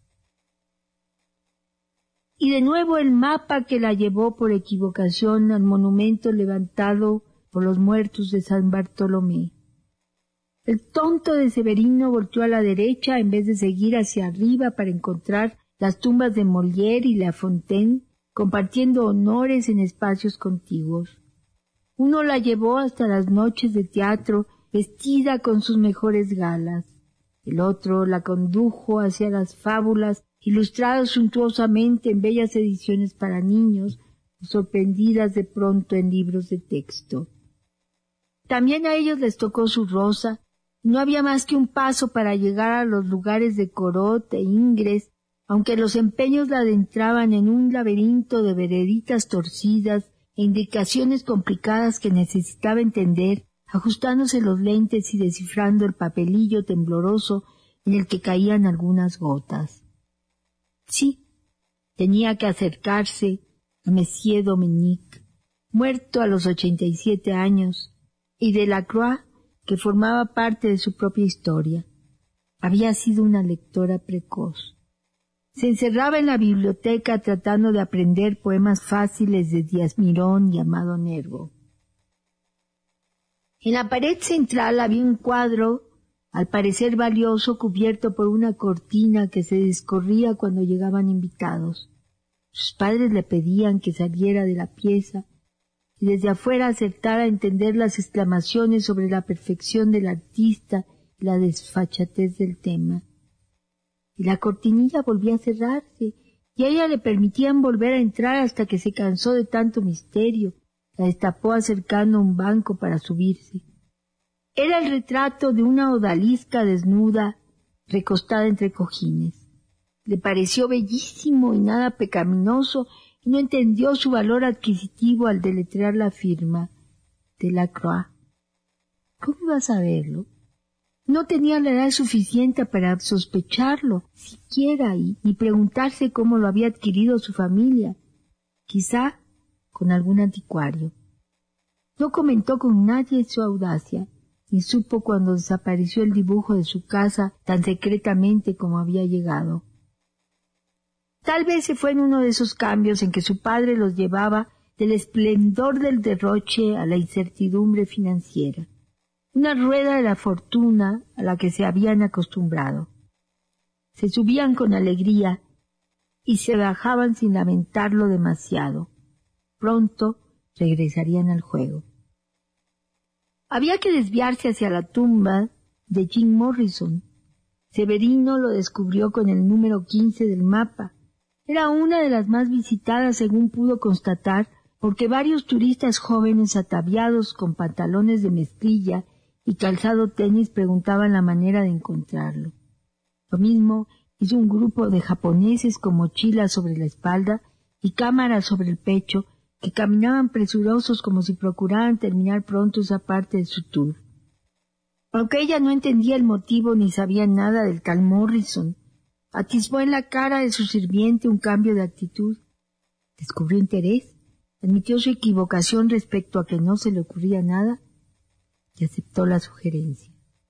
Y de nuevo el mapa que la llevó por equivocación al monumento levantado por los muertos de San Bartolomé. El tonto de Severino volteó a la derecha en vez de seguir hacia arriba para encontrar las tumbas de Molière y La Fontaine compartiendo honores en espacios contiguos. Uno la llevó hasta las noches de teatro vestida con sus mejores galas. El otro la condujo hacia las fábulas ilustradas suntuosamente en bellas ediciones para niños, sorprendidas de pronto en libros de texto. También a ellos les tocó su rosa. No había más que un paso para llegar a los lugares de Corot e Ingres, aunque los empeños la adentraban en un laberinto de vereditas torcidas e indicaciones complicadas que necesitaba entender, ajustándose los lentes y descifrando el papelillo tembloroso en el que caían algunas gotas. Sí, tenía que acercarse a Monsieur Dominique, muerto a los ochenta y siete años, y Delacroix, que formaba parte de su propia historia. Había sido una lectora precoz. Se encerraba en la biblioteca tratando de aprender poemas fáciles de Díaz Mirón y Amado Nervo. En la pared central había un cuadro, al parecer valioso, cubierto por una cortina que se descorría cuando llegaban invitados. Sus padres le pedían que saliera de la pieza y desde afuera acertara a entender las exclamaciones sobre la perfección del artista y la desfachatez del tema. Y la cortinilla volvía a cerrarse, y a ella le permitían volver a entrar hasta que se cansó de tanto misterio. La destapó acercando un banco para subirse. Era el retrato de una odalisca desnuda, recostada entre cojines. Le pareció bellísimo y nada pecaminoso, y no entendió su valor adquisitivo al deletrear la firma Delacroix. ¿Cómo iba a saberlo? No tenía la edad suficiente para sospecharlo, siquiera, y, y preguntarse cómo lo había adquirido su familia. Quizá con algún anticuario. No comentó con nadie su audacia, ni supo cuando desapareció el dibujo de su casa tan secretamente como había llegado. Tal vez se fue en uno de esos cambios en que su padre los llevaba del esplendor del derroche a la incertidumbre financiera. Una rueda de la fortuna a la que se habían acostumbrado. Se subían con alegría y se bajaban sin lamentarlo demasiado. Pronto regresarían al juego. Había que desviarse hacia la tumba de Jim Morrison. Severino lo descubrió con el número quince del mapa. Era una de las más visitadas, según pudo constatar, porque varios turistas jóvenes ataviados con pantalones de mezclilla y calzado tenis preguntaban la manera de encontrarlo. Lo mismo hizo un grupo de japoneses con mochilas sobre la espalda y cámaras sobre el pecho, que caminaban presurosos como si procuraran terminar pronto esa parte de su tour. Aunque ella no entendía el motivo ni sabía nada del tal Morrison, atisbó en la cara de su sirviente un cambio de actitud. Descubrió interés, admitió su equivocación respecto a que no se le ocurría nada y aceptó la sugerencia.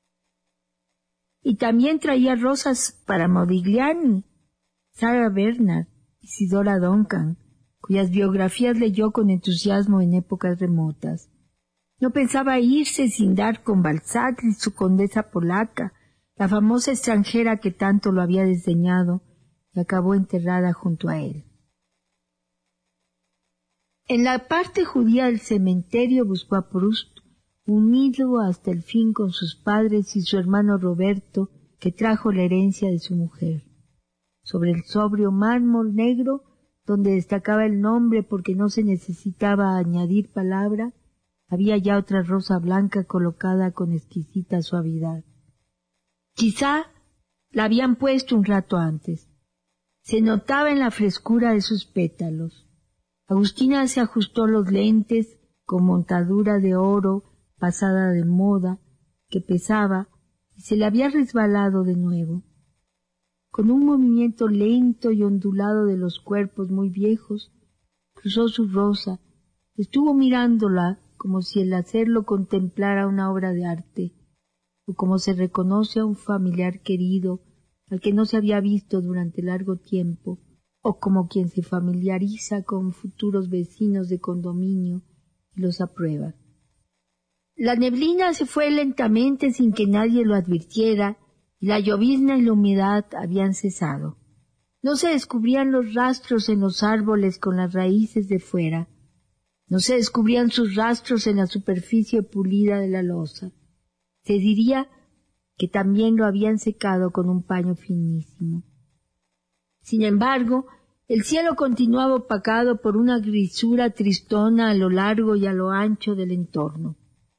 Y también traía rosas para Modigliani, Sarah Bernhardt, Isidora Duncan, cuyas biografías leyó con entusiasmo en épocas remotas. No pensaba irse sin dar con Balzac y su condesa polaca, la famosa extranjera que tanto lo había desdeñado y acabó enterrada junto a él. En la parte judía del cementerio buscó a Proust, unido hasta el fin con sus padres y su hermano Roberto, que trajo la herencia de su mujer. Sobre el sobrio mármol negro, donde destacaba el nombre porque no se necesitaba añadir palabra, había ya otra rosa blanca colocada con exquisita suavidad. Quizá la habían puesto un rato antes. Se notaba en la frescura de sus pétalos. Agustina se ajustó los lentes con montadura de oro pasada de moda, que pesaba, y se le había resbalado de nuevo. Con un movimiento lento y ondulado de los cuerpos muy viejos, cruzó su rosa, estuvo mirándola como si el hacerlo contemplara una obra de arte, o como se reconoce a un familiar querido al que no se había visto durante largo tiempo, o como quien se familiariza con futuros vecinos de condominio y los aprueba. La neblina se fue lentamente sin que nadie lo advirtiera, y la llovizna y la humedad habían cesado. No se descubrían los rastros en los árboles con las raíces de fuera. No se descubrían sus rastros en la superficie pulida de la losa. Se diría que también lo habían secado con un paño finísimo. Sin embargo, el cielo continuaba opacado por una grisura tristona a lo largo y a lo ancho del entorno.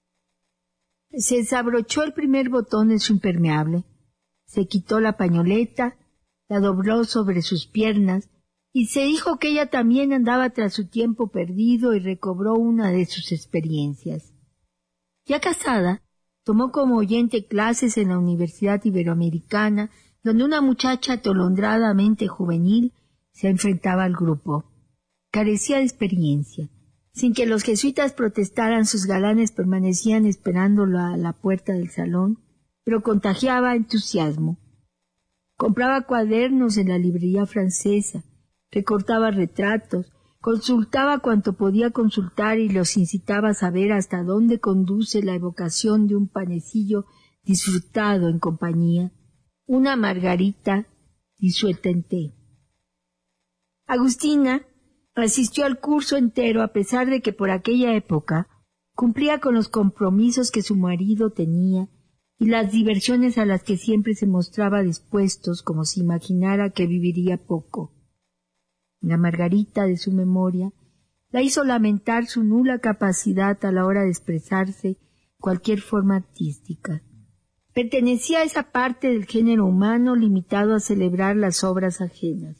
Se desabrochó el primer botón de su impermeable, se quitó la pañoleta, la dobló sobre sus piernas y se dijo que ella también andaba tras su tiempo perdido y recobró una de sus experiencias. Ya casada, tomó como oyente clases en la Universidad Iberoamericana, donde una muchacha atolondradamente juvenil se enfrentaba al grupo. Carecía de experiencia. Sin que los jesuitas protestaran, sus galanes permanecían esperándola a la puerta del salón, pero contagiaba entusiasmo. Compraba cuadernos en la librería francesa, recortaba retratos, consultaba cuanto podía consultar y los incitaba a saber hasta dónde conduce la evocación de un panecillo disfrutado en compañía, una margarita disuelta en té. Agustina asistió al curso entero a pesar de que por aquella época cumplía con los compromisos que su marido tenía y las diversiones a las que siempre se mostraba dispuestos, como si imaginara que viviría poco. La margarita de su memoria la hizo lamentar su nula capacidad a la hora de expresarse cualquier forma artística. Pertenecía a esa parte del género humano limitado a celebrar las obras ajenas.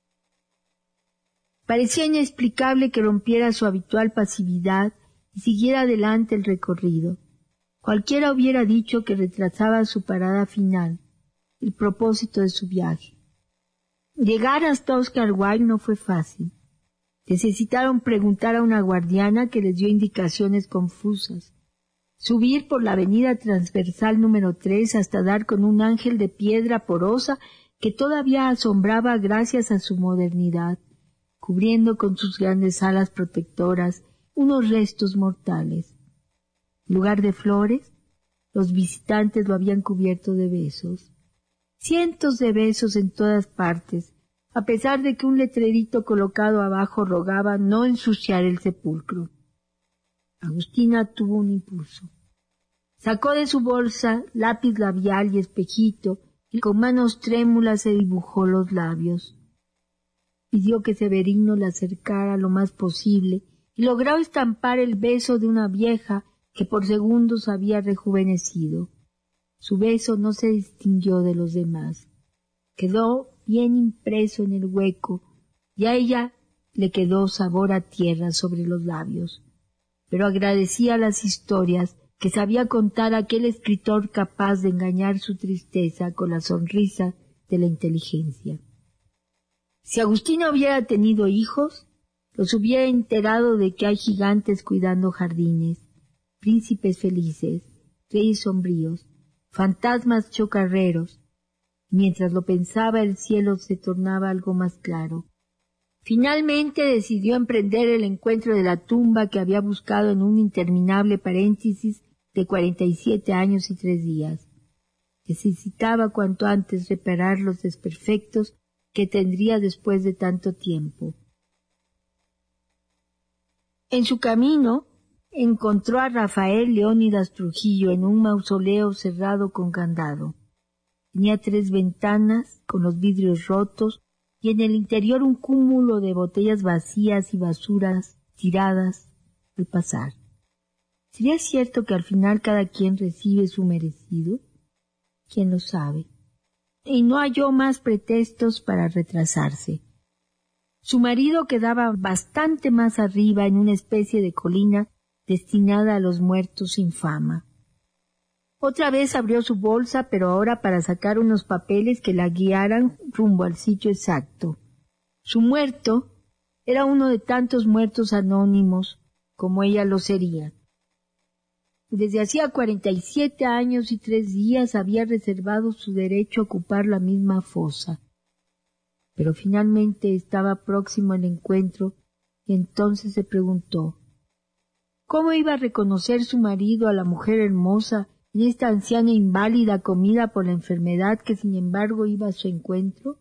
Parecía inexplicable que rompiera su habitual pasividad y siguiera adelante el recorrido. Cualquiera hubiera dicho que retrasaba su parada final, el propósito de su viaje. Llegar hasta Oscar Wilde no fue fácil. Necesitaron preguntar a una guardiana que les dio indicaciones confusas. Subir por la avenida transversal número tres hasta dar con un ángel de piedra porosa que todavía asombraba gracias a su modernidad, cubriendo con sus grandes alas protectoras unos restos mortales. En lugar de flores, los visitantes lo habían cubierto de besos. Cientos de besos en todas partes, a pesar de que un letrerito colocado abajo rogaba no ensuciar el sepulcro. Agustina tuvo un impulso. Sacó de su bolsa lápiz labial y espejito y con manos trémulas se dibujó los labios. Pidió que Severino la acercara lo más posible y logró estampar el beso de una vieja que por segundos había rejuvenecido. Su beso no se distinguió de los demás. Quedó bien impreso en el hueco y a ella le quedó sabor a tierra sobre los labios. Pero agradecía las historias que sabía contar aquel escritor capaz de engañar su tristeza con la sonrisa de la inteligencia. Si Agustina hubiera tenido hijos, los hubiera enterado de que hay gigantes cuidando jardines, príncipes felices, reyes sombríos, fantasmas chocarreros. Mientras lo pensaba, el cielo se tornaba algo más claro. Finalmente decidió emprender el encuentro de la tumba que había buscado en un interminable paréntesis de cuarenta y siete años y tres días. Necesitaba cuanto antes reparar los desperfectos que tendría después de tanto tiempo. En su camino encontró a Rafael Leónidas Trujillo en un mausoleo cerrado con candado. Tenía tres ventanas con los vidrios rotos y en el interior un cúmulo de botellas vacías y basuras tiradas al pasar. ¿Sería cierto que al final cada quien recibe su merecido? ¿Quién lo sabe? Y no halló más pretextos para retrasarse. Su marido quedaba bastante más arriba en una especie de colina destinada a los muertos sin fama. Otra vez abrió su bolsa, pero ahora para sacar unos papeles que la guiaran rumbo al sitio exacto. Su muerto era uno de tantos muertos anónimos como ella lo sería. Desde hacía cuarenta y siete años y tres días había reservado su derecho a ocupar la misma fosa. Pero finalmente estaba próximo al encuentro y entonces se preguntó ¿cómo iba a reconocer su marido a la mujer hermosa en esta anciana inválida comida por la enfermedad que sin embargo iba a su encuentro?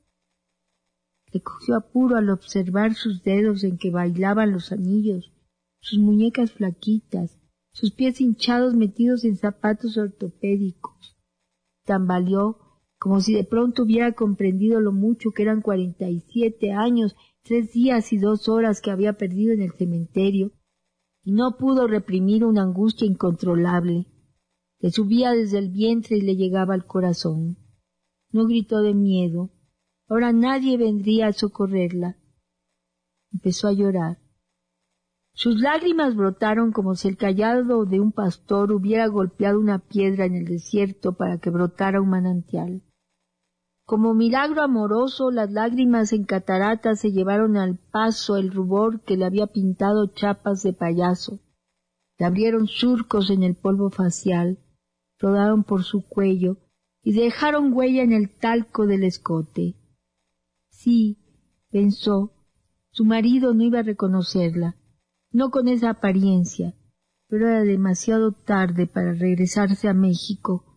Le cogió apuro al observar sus dedos en que bailaban los anillos, sus muñecas flaquitas, sus pies hinchados metidos en zapatos ortopédicos. Tambaleó como si de pronto hubiera comprendido lo mucho que eran cuarenta y siete años, tres días y dos horas que había perdido en el cementerio, y no pudo reprimir una angustia incontrolable. Le subía desde el vientre y le llegaba al corazón. No gritó de miedo. Ahora nadie vendría a socorrerla. Empezó a llorar. Sus lágrimas brotaron como si el cayado de un pastor hubiera golpeado una piedra en el desierto para que brotara un manantial. Como milagro amoroso, las lágrimas en cataratas se llevaron al paso el rubor que le había pintado chapas de payaso. Le abrieron surcos en el polvo facial, rodaron por su cuello y dejaron huella en el talco del escote. Sí, pensó, su marido no iba a reconocerla, no con esa apariencia, pero era demasiado tarde para regresarse a México.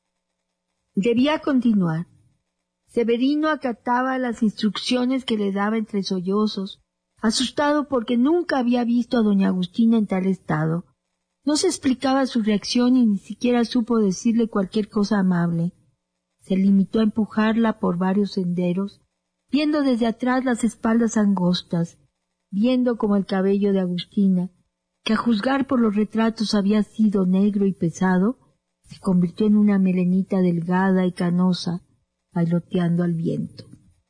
Debía continuar. Severino acataba las instrucciones que le daba entre sollozos, asustado porque nunca había visto a doña Agustina en tal estado. No se explicaba su reacción y ni siquiera supo decirle cualquier cosa amable. Se limitó a empujarla por varios senderos, viendo desde atrás las espaldas angostas, viendo como el cabello de Agustina, que a juzgar por los retratos había sido negro y pesado, se convirtió en una melenita delgada y canosa, bailoteando al viento.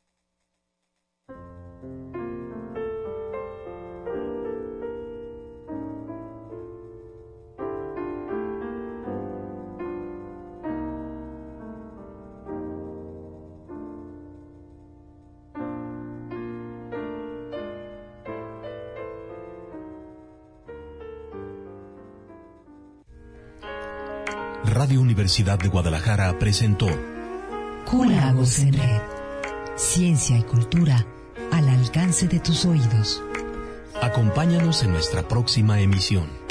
Radio Universidad de Guadalajara presentó Q Lagos en Red. Ciencia y cultura al alcance de tus oídos. Acompáñanos en nuestra próxima emisión.